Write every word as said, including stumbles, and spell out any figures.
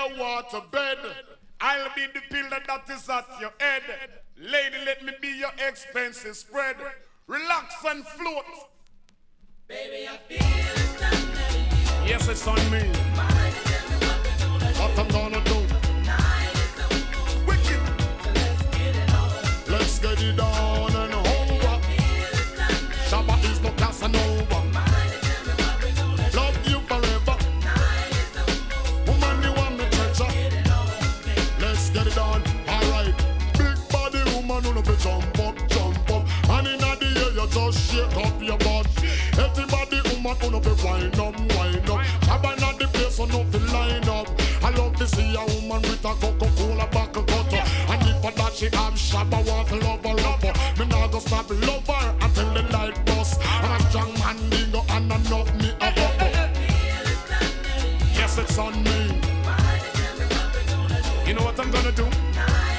your water bed. I'll be the pillar that is at your head. Lady, let me be your expensive spread. Relax and float. Baby, I feel it's under you. Yes, it's on me. What I'm gonna do? Wicked. Let's get it on and over. Shabba is no Casanova. Love you forever. Woman, you want me treasure. Let's get it on. Alright. Big body woman, you know fi jump up, jump up. And inna the air, you just shake up your butt. Everybody woman, you know fi wind up, wind up. Shabba inna the place, you know fi line up. I love to see a woman with a Coca-Cola buckle cutter. And if for that she have Shabba want to love her, love her. Me nah go stop love her until the light bust. And a strong man dingo and enough me a bubble. Yes, it's on me. You know what I'm gonna do?